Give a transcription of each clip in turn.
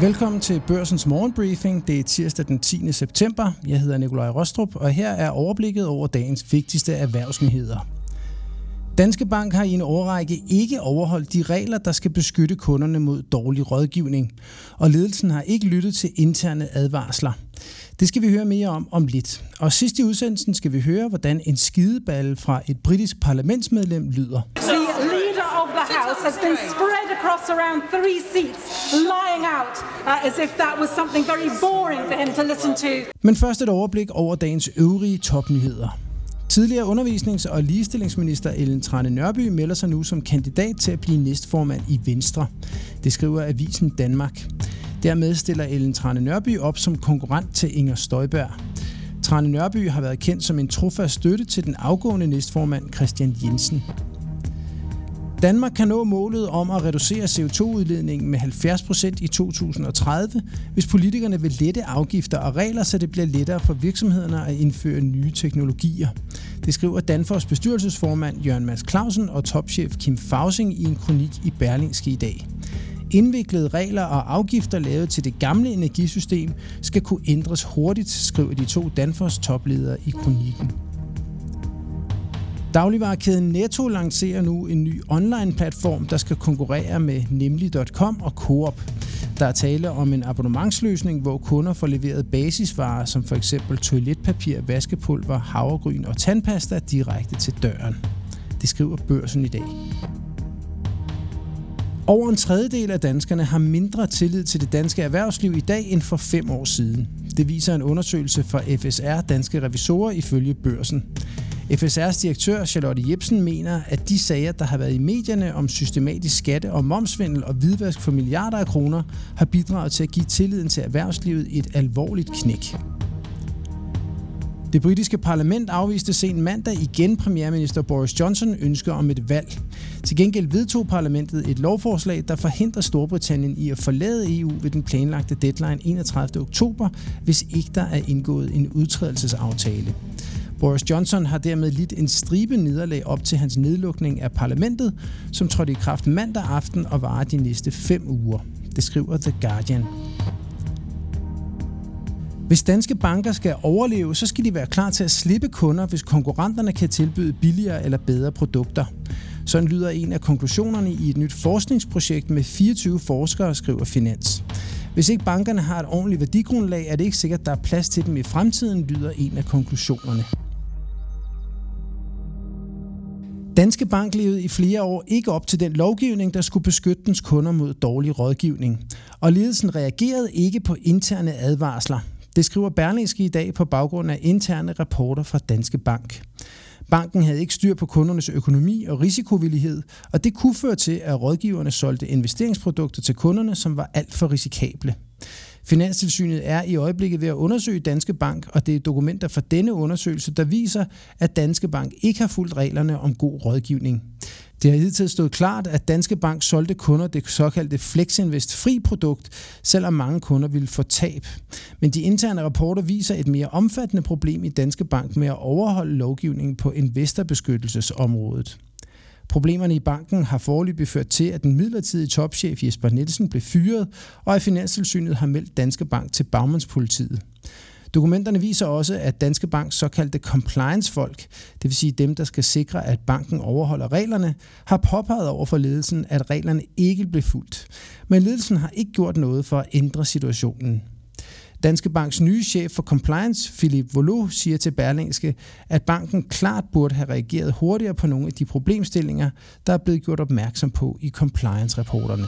Velkommen til Børsens morgenbriefing. Det er tirsdag den 10. september. Jeg hedder Nikolaj Rostrup, og her er overblikket over dagens vigtigste erhvervsnyheder. Danske Bank har i en årrække ikke overholdt de regler, der skal beskytte kunderne mod dårlig rådgivning, og ledelsen har ikke lyttet til interne advarsler. Det skal vi høre mere om lidt. Og sidst i udsendelsen skal vi høre, hvordan en skideballe fra et britisk parlamentsmedlem lyder. The House has been spread across around 3 seats, lying out as if that was something very boring for him to listen to. Men først et overblik over dagens øvrige topnyheder. Tidligere undervisnings- og ligestillingsminister Ellen Trane Nørby melder sig nu som kandidat til at blive næstformand i Venstre. Det skriver Avisen Danmark. Dermed stiller Ellen Trane Nørby op som konkurrent til Inger Støjberg. Trane Nørby har været kendt som en trofast støtte til den afgående næstformand Kristian Jensen. Danmark kan nå målet om at reducere CO2-udledningen med 70% i 2030, hvis politikerne vil lette afgifter og regler, så det bliver lettere for virksomhederne at indføre nye teknologier. Det skriver Danfoss bestyrelsesformand Jørgen Mads Clausen og topchef Kim Fausing i en kronik i Berlingske i dag. Indviklede regler og afgifter lavet til det gamle energisystem skal kunne ændres hurtigt, skriver de to Danfoss topledere i kronikken. Dagligvarekæden Netto lancerer nu en ny online-platform, der skal konkurrere med Nemlig.com og Coop. Der er tale om en abonnementsløsning, hvor kunder får leveret basisvarer som f.eks. toiletpapir, vaskepulver, havregryn og tandpasta direkte til døren. Det skriver Børsen i dag. Over en tredjedel af danskerne har mindre tillid til det danske erhvervsliv i dag end for 5 år siden. Det viser en undersøgelse fra FSR Danske Revisorer ifølge Børsen. FSR's direktør Charlotte Jepsen mener, at de sager, der har været i medierne om systematisk skatte- og momsvindel og hvidvask for milliarder af kroner, har bidraget til at give tilliden til erhvervslivet et alvorligt knæk. Det britiske parlament afviste sen mandag igen premierminister Boris Johnson ønsker om et valg. Til gengæld vedtog parlamentet et lovforslag, der forhindrer Storbritannien i at forlade EU ved den planlagte deadline 31. oktober, hvis ikke der er indgået en udtrædelsesaftale. Boris Johnson har dermed lidt en stribe nederlag op til hans nedlukning af parlamentet, som trådte i kraft mandag aften og varer de næste 5 uger. Det skriver The Guardian. Hvis danske banker skal overleve, så skal de være klar til at slippe kunder, hvis konkurrenterne kan tilbyde billigere eller bedre produkter. Sådan lyder en af konklusionerne i et nyt forskningsprojekt med 24 forskere, skriver Finans. Hvis ikke bankerne har et ordentligt værdigrundlag, er det ikke sikkert, at der er plads til dem i fremtiden, lyder en af konklusionerne. Danske Bank levede i flere år ikke op til den lovgivning, der skulle beskytte dens kunder mod dårlig rådgivning. Og ledelsen reagerede ikke på interne advarsler. Det skriver Berlingske i dag på baggrund af interne rapporter fra Danske Bank. Banken havde ikke styr på kundernes økonomi og risikovillighed, og det kunne føre til, at rådgiverne solgte investeringsprodukter til kunderne, som var alt for risikable. Finanstilsynet er i øjeblikket ved at undersøge Danske Bank, og det er dokumenter fra denne undersøgelse, der viser, at Danske Bank ikke har fulgt reglerne om god rådgivning. Det har hidtil stået klart, at Danske Bank solgte kunder det såkaldte Flexinvest Fri-produkt, selvom mange kunder ville få tab. Men de interne rapporter viser et mere omfattende problem i Danske Bank med at overholde lovgivningen på investorbeskyttelsesområdet. Problemerne i banken har foreløbig ført til, at den midlertidige topchef Jesper Nielsen blev fyret, og at Finanstilsynet har meldt Danske Bank til bagmandspolitiet. Dokumenterne viser også, at Danske Banks såkaldte compliance-folk, det vil sige dem, der skal sikre, at banken overholder reglerne, har påpeget over for ledelsen, at reglerne ikke blev fulgt. Men ledelsen har ikke gjort noget for at ændre situationen. Danske Banks nye chef for compliance, Philippe Volo, siger til Berlingske, at banken klart burde have reageret hurtigere på nogle af de problemstillinger, der er blevet gjort opmærksom på i compliance-rapporterne.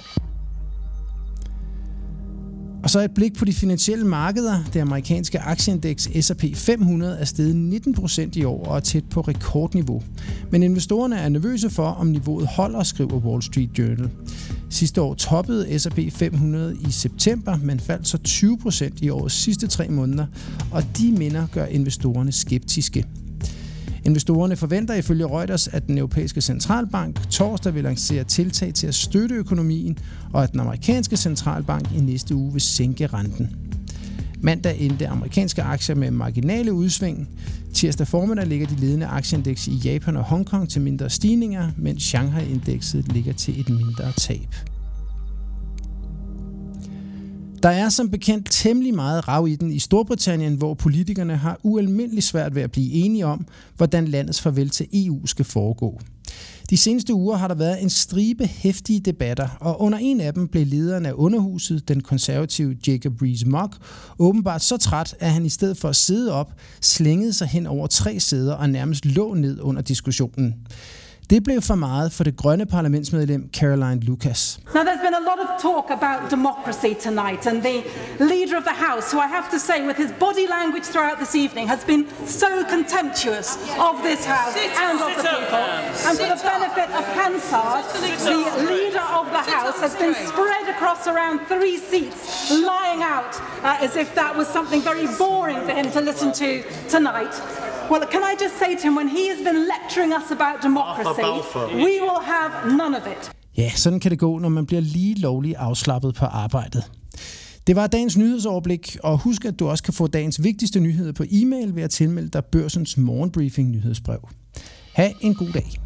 Og så et blik på de finansielle markeder. Det amerikanske aktieindeks S&P 500 er steget 19% i år og er tæt på rekordniveau. Men investorerne er nervøse for, om niveauet holder, skriver Wall Street Journal. Sidste år toppede S&P 500 i september, men faldt så 20% i årets sidste 3 måneder, og de minder gør investorerne skeptiske. Investorerne forventer ifølge Reuters, at den europæiske centralbank torsdag vil lancere tiltag til at støtte økonomien, og at den amerikanske centralbank i næste uge vil sænke renten. Mandag endte amerikanske aktier med marginale udsving. Tirsdag formiddag ligger de ledende aktieindeks i Japan og Hongkong til mindre stigninger, mens Shanghai-indekset ligger til et mindre tab. Der er som bekendt temmelig meget rav i den i Storbritannien, hvor politikerne har ualmindeligt svært ved at blive enige om, hvordan landets farvel til EU skal foregå. De seneste uger har der været en stribe heftige debatter, og under en af dem blev lederen af Underhuset, den konservative Jacob Rees-Mogg, åbenbart så træt, at han i stedet for at sidde op, slængede sig hen over 3 sæder og nærmest lå ned under diskussionen. Det blev for meget for det grønne parlamentsmedlem Caroline Lucas. Now, there's been a lot of talk about democracy tonight, and the leader of the House, who I have to say, with his body language throughout this evening, has been so contemptuous of this House and of the people. And for the benefit of Hansard, the leader of the House has been spread across around 3 seats, lying out as if that was something very boring for him to listen to tonight. Well, can I just say to him, when he has been lecturing us about democracy, we will have none of it. Ja, sådan kan det gå, når man bliver lige lovligt afslappet på arbejdet. Det var dagens nyhedsoverblik, og husk, at du også kan få dagens vigtigste nyheder på e-mail ved at tilmelde dig Børsens morgenbriefing nyhedsbrev. Ha' en god dag.